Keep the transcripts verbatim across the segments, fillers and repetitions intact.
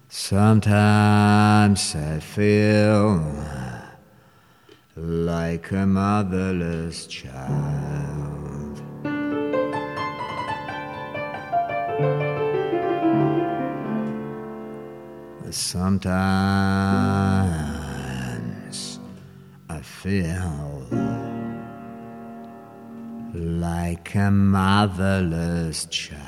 Sometimes I feel like a motherless child. Sometimes I feel like a motherless child.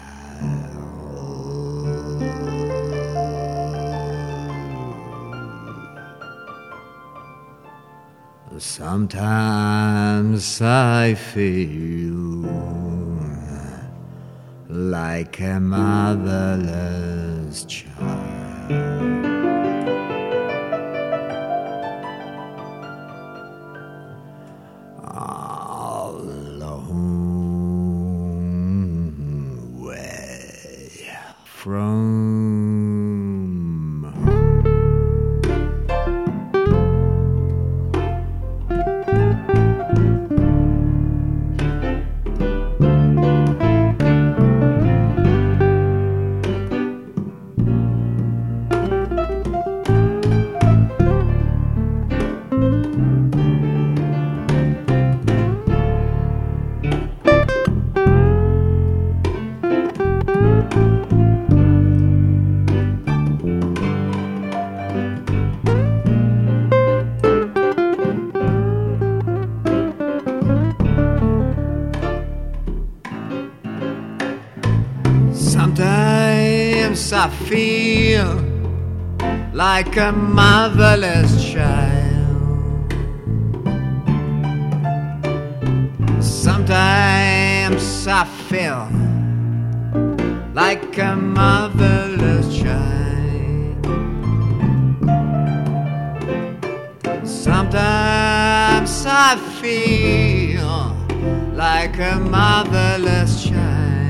Sometimes I feel like a motherless child. A long way from Sometimes I feel like a motherless child. Sometimes I feel like a motherless child. Sometimes I feel like a motherless child.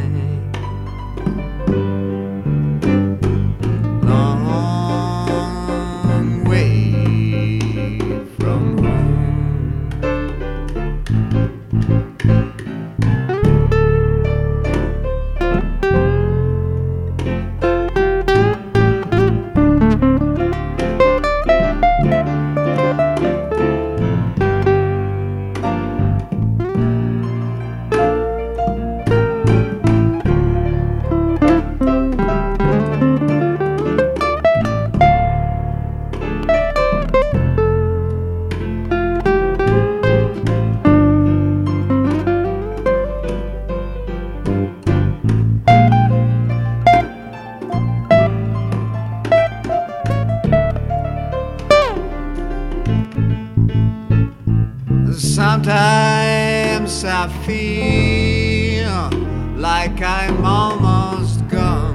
Sometimes I feel like I'm almost gone.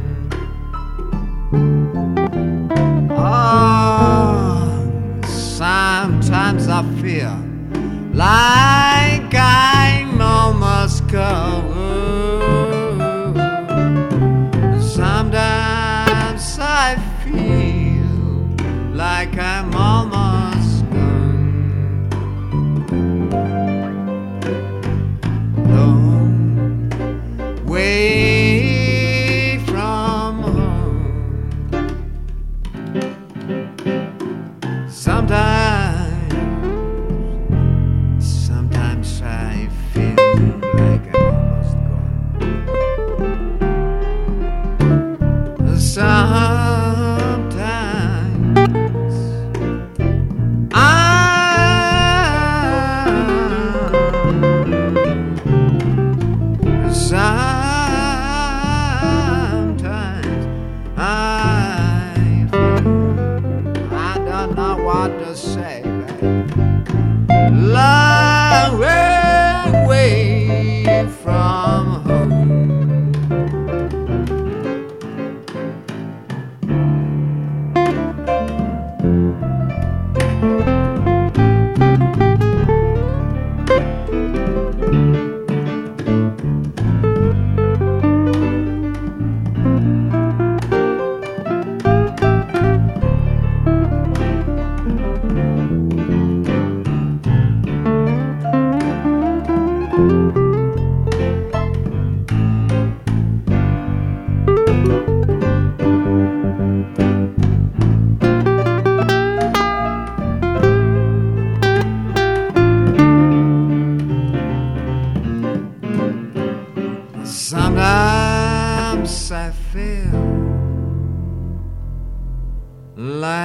Oh, sometimes I feel like I'm almost gone. Sometimes I feel like I'm almost gone. Away from home. Sometimes, sometimes I feel like I'm almost gone. Sometimes I Sometimes I feel I don't know what to say, babe. Long way away from home.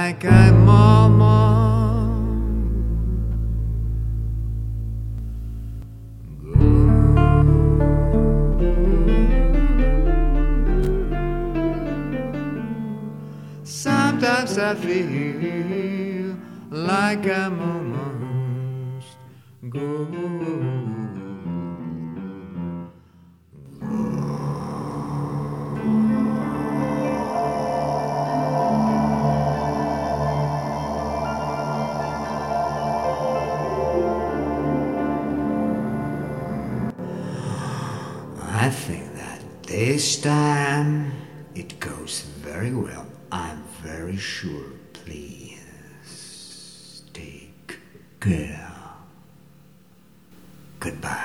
like I'm almost gone. Sometimes I feel like I'm almost gone. I think that this time it goes very well. I'm very sure. Please take care. Goodbye.